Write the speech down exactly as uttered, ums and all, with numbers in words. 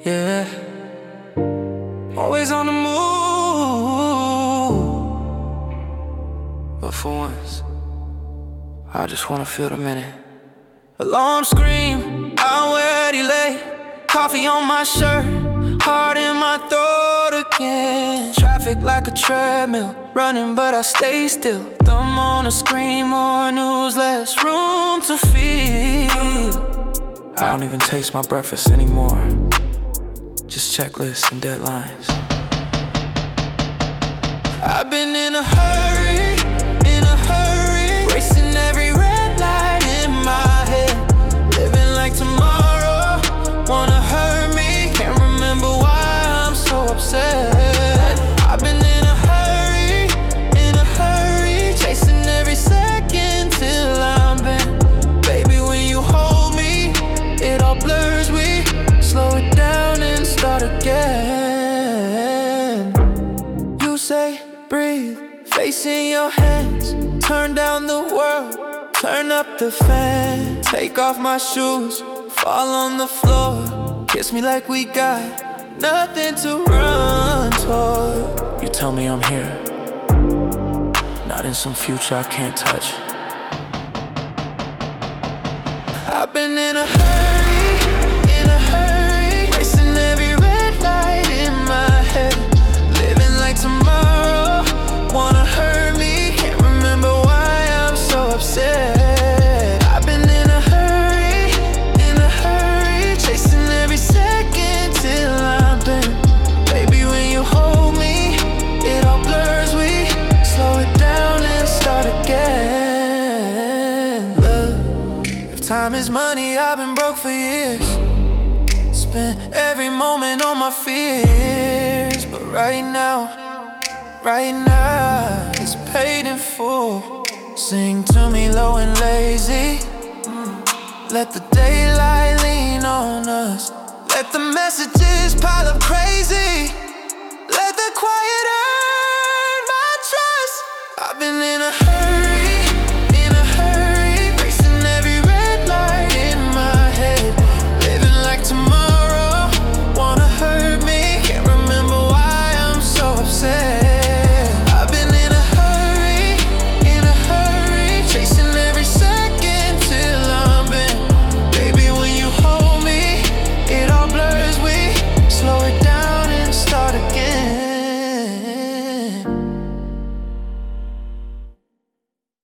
Yeah, always on the move. But for once, I just wanna feel the minute. Alarm scream, already late. Coffee on my shirt, heart in my throat again. Traffic like a treadmill, running but I stay still. Thumb on the screen, more news, less room to feel. I don't even taste my breakfast anymore, just checklists and deadlines. I've been in a hurry, in a hurry, racing every red light in my head. Living like tomorrow wanna hurt me, can't remember why I'm so upset. I've been in a hurry, in a hurry, chasing every second till I'm bent. Baby, when you hold me, it all blurs, we slow it down and start again. You say breathe, face in your hands, turn down the world, turn up the fan. Take off my shoes, fall on the floor, kiss me like we got nothing to run toward. You tell me I'm here, not in some future I can't touch. I've been in a hurry, in a hurry, racing every red light in my head. Living like tomorrow wanna hurt me, can't remember why I'm so upset. I've been in a hurry, in a hurry, chasing every second till I'm bent. Baby, when you hold me, it all blurs, we slow it down and start again. Love, if time is money, I've been broke for years. Spent every moment on my fears, but right now, right now, it's paid in full. Sing to me low and lazy. Let the daylight lean on us. Let the messages pile up crazy. Let the quiet earn my trust. I've been in a